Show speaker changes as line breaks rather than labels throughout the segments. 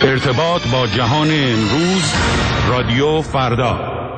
ارتباط با جهان امروز، رادیو فردا.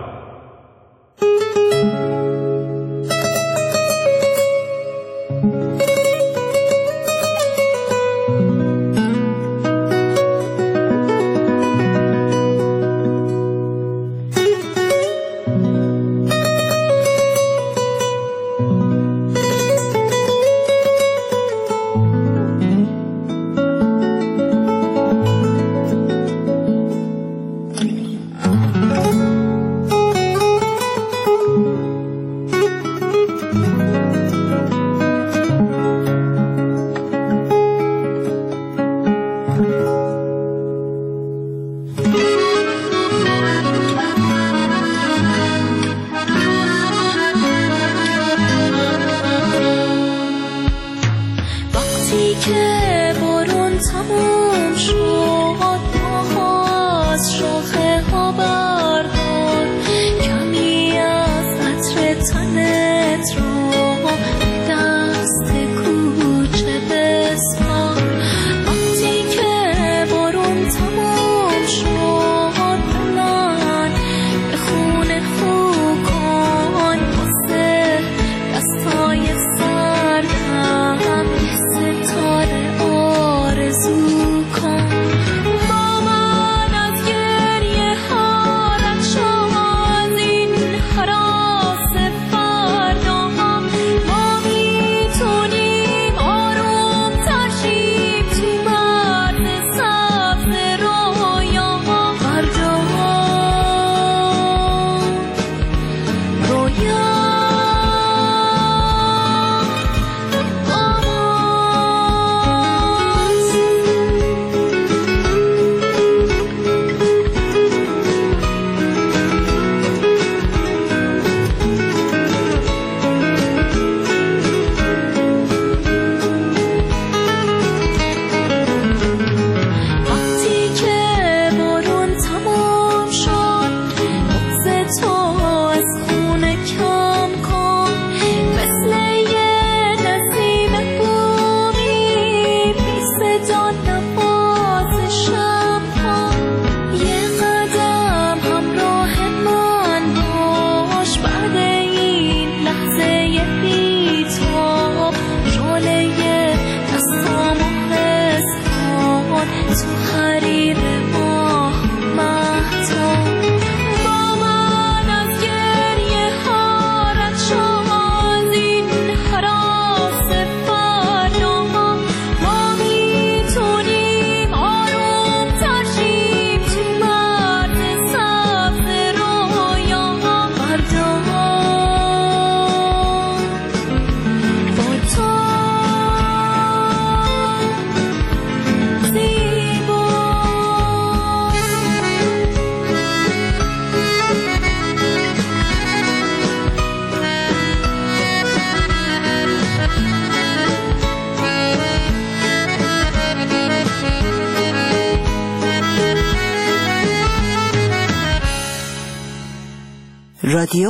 رادیو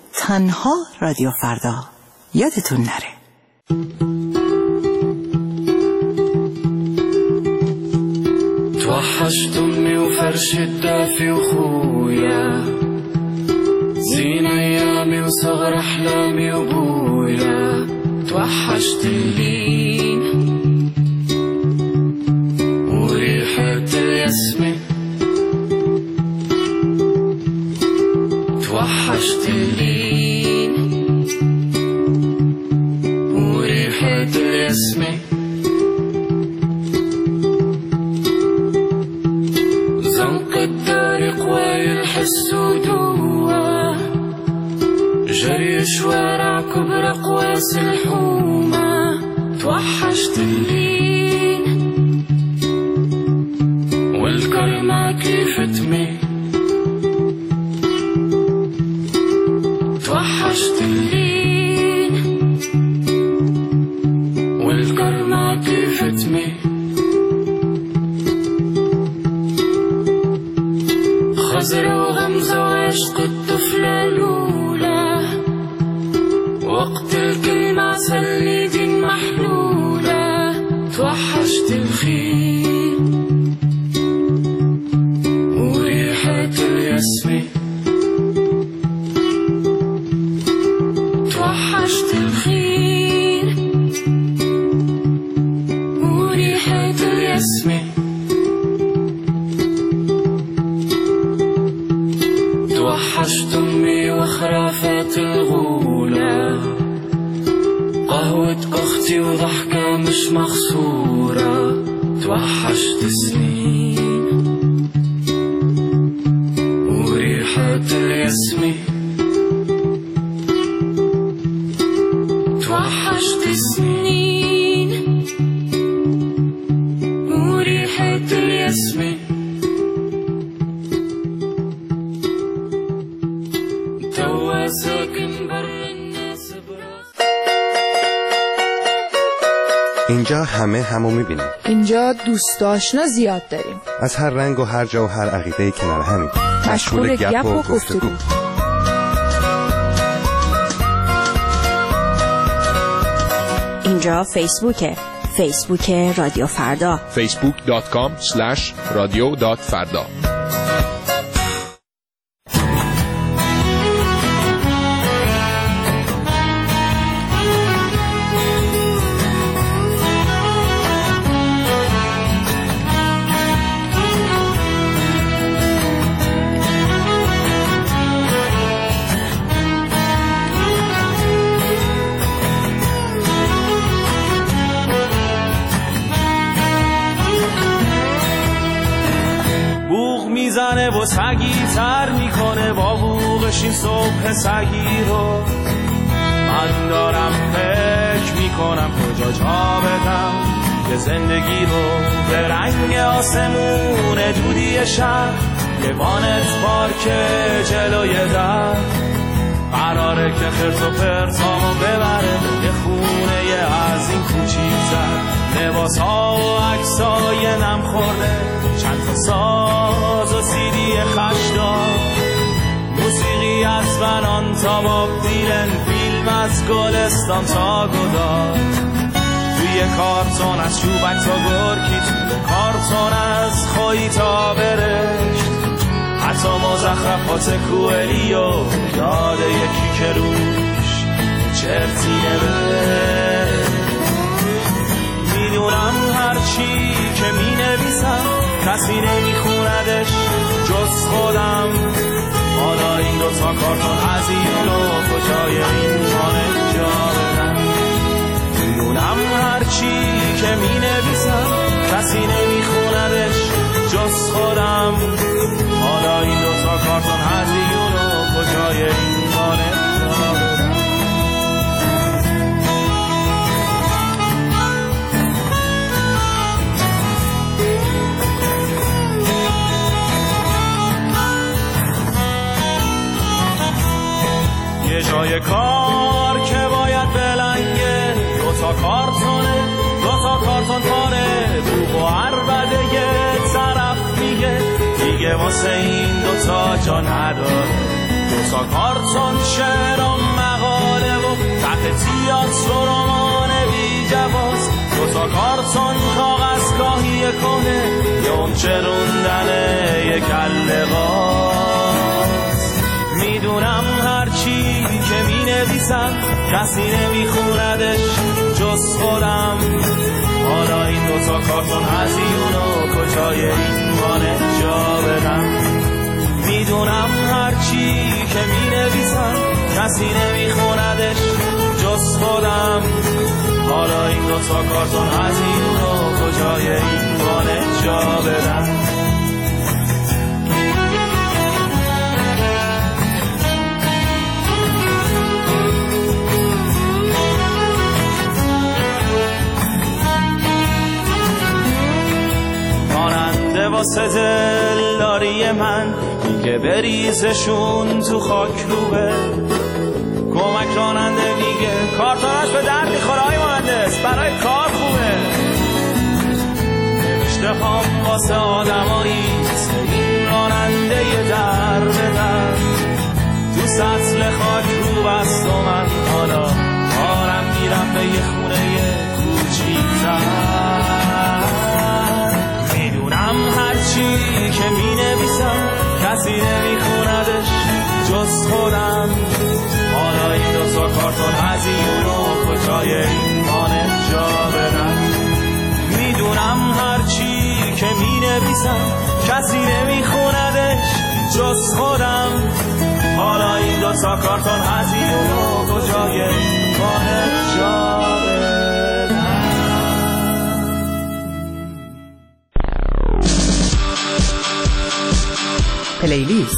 تنها رادیو فردا، یادتون نره.
توحشت امي وفرش الدافي وخويا، زين ايامي وصغر احلامي وابويا. توحشت اللين وريحة الياسمين، توحشت اللين وريحة الياسمين. زنق الدار قواي الحس ودوا، جري شوارع كبر قواس الحومة. توحشت اللين والكلمة كيف تميل. توحشت اللين والكرمة كيف تميل. خزر وغمزة وعشق الطفلة الأولى، وقت الكلمة سليدي محلولة. توحشت الخيل اسمي توحشت أمي وخرافات الغولة قهوة أختي وضحكة مش مخصورة توحشت سنين وريحة الياسمين توحشت سنين وريحة الياسمين توا ساكن بر الناس براس.
اینجا همو میبینیم.
اینجا دوست آشنا زیاد داریم.
از هر رنگ و هر جا و هر عقیده کنار همیم.
مشغول گپ و گفتگو.
اینجا فیسبوک رادیو فردا.
facebook.com/radio.farda.
میزنه و سگی تر میکنه با بوغش این صبح سگی رو من دارم فکر میکنم کجا جا بدم که زندگی رو به رنگ آسمون دودی شب یه وانت پارک جلوی در قراره که خرس و پرسامو ببره یه خونه یه از این کوچیک‌تر لباس ها و عکسای نم خورده چند تا ساز و سیدی خشدار موسیقی از بنان تا باب دیلن فیلم از گلستان تا گدار توی کارتون از چوبک تا گرکی توی کارتون از خویی تا برشت حتی مزخرفات کوئلیو یاد یکی که روش چرتی نوشت میدونم هرچی که می نویسم کسی نمیخوندش جز خودم حالا این دوتا کارتون هزینو کجای این مانه جا بدم میدونم هرچی که می نویسم کسی نمیخوندش جز خودم حالا این دوتا کارتون هزینو کجای این مانه جا بدم یه جای کار که باید بلنگه دوتا کارتون پاره بوق و عربده یه طرف میگه دیگه واسه این دوتا جا نداره دوتا کارتون شعر و مقاله و تحت تیاتر و رمان بی جواز دوتا کارتون کاغذگاهی کنه یه اون چروندنه یه کله باز میدونم هرچی که می نویسم کسی نمیخوندش جز خودم حالا این دوتا کارتون هزینو کجای این مانه جا بدم میدونم هرچی که می نویسم کسی نمیخوندش جز خودم حالا این دوتا کارتون هزینو کجای این مانه جا بدم واسه دلداری من میگه بریزشون تو خاک روبه کمک راننده میگه کارتوناش به درد میخوره های مهندس برای کار خوبه نوشته ها واسه آدمایی این راننده یه در به در تو سطل خاک رو بست و من حالا آرم میرم به یه خونه کوچیک‌تر هرچی که می نویسم کسی نمیخوندش جز خودم حالا این دوتا کارتون هزینو کجای این مانه جا بدم میدونم هرچی که می نویسم کسی نمی خوندش جز خودم. حالا این دو تا کارتون هزینه رو کجای خانه جا بدم.
پلیلیست.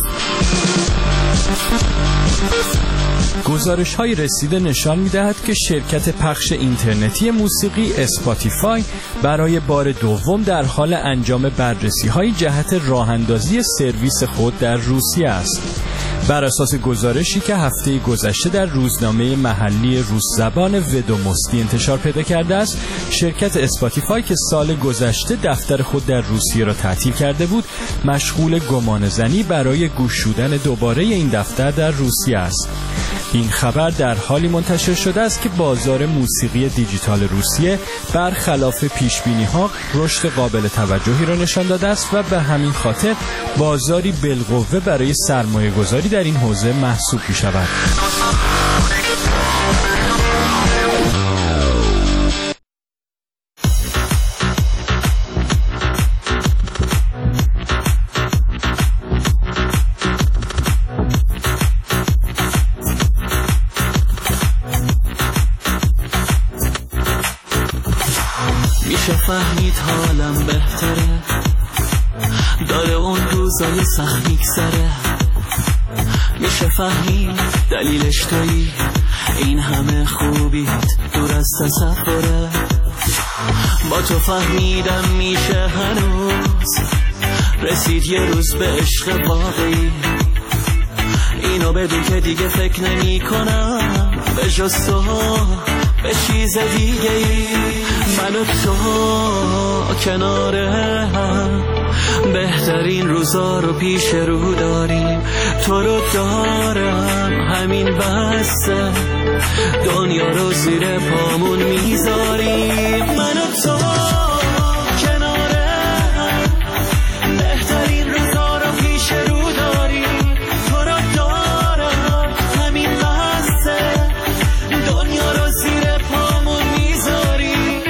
گزارش‌های رسیده نشان می‌دهد که شرکت پخش اینترنتی موسیقی اسپاتیفای برای بار دوم در حال انجام بررسی‌های جهت راه‌اندازی سرویس خود در روسیه است. بر اساس گزارشی که هفته گذشته در روزنامه محلی روس زبان ودوموستی انتشار پیدا کرده است، شرکت اسپاتیفای که سال گذشته دفتر خود در روسیه را تعطیل کرده بود، مشغول گمانه‌زنی برای گشودن دوباره این دفتر در روسیه است. این خبر در حالی منتشر شده است که بازار موسیقی دیجیتال روسیه برخلاف پیشبینی‌ها رشد قابل توجهی را نشان داده است و به همین خاطر بازاری بالقوه برای سرمایه‌گذاری در این حوزه محسوب می‌شود.
میشه فهمید حالم بهتره، داره اون روزای سخت میگذره. میشه فهمید دلیلش تویی، این همه خوبیت دور از تصوره. با تو فهمیدم میشه هنوز رسید یه روز به عشق واقعی. اینو بدون که دیگه فکر نمی کنم به جز تو به چیز دیگه ای. من و تو کناره هم بهترین روزا رو پیش رو داریم. تو رو دارم همین بسته، دنیا رو زیر پامون میذاریم. من و تو کناره هم بهترین روزا رو پیش رو داریم. تو رو دارم همین بسته، دنیا رو زیر پامون میذاریم.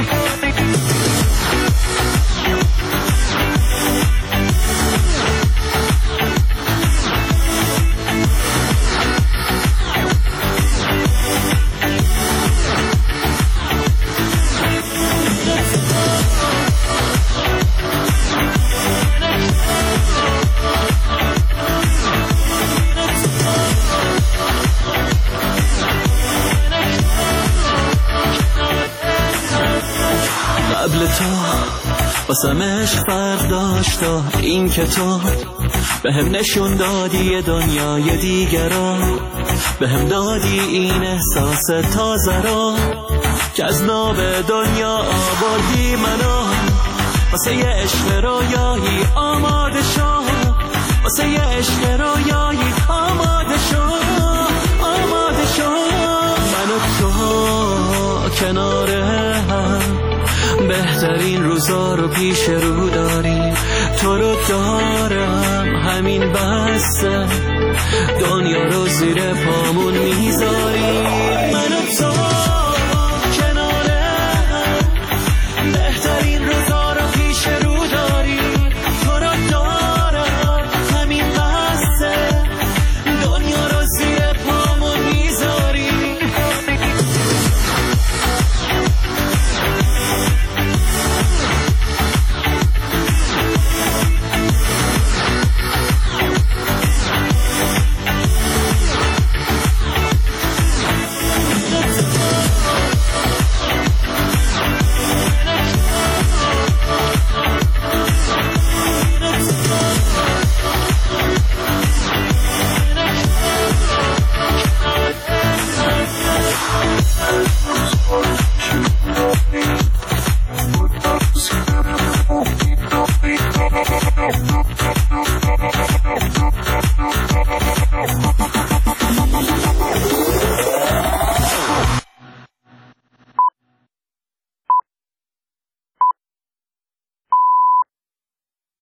قبل تو واسم عشق برداشتا، این که تو به هم نشون دادی یه دنیای دیگر را، به هم دادی این احساس تازه را که از ناب دنیا آوردی منو. واسه یه عشق رویایی آماده شو، واسه یه عشق رویایی آماده شو، آماده شو. من و تو کناره هم بهترین روزا رو پیش رو داریم. تو رو دارم همین بسته، دنیا رو زیر پامون میذاریم. من و تو کناره هم بهترین روزا رو پیش رو داریم. تو رو دارم همین بسته، دنیا رو زیر پامون میذاریم.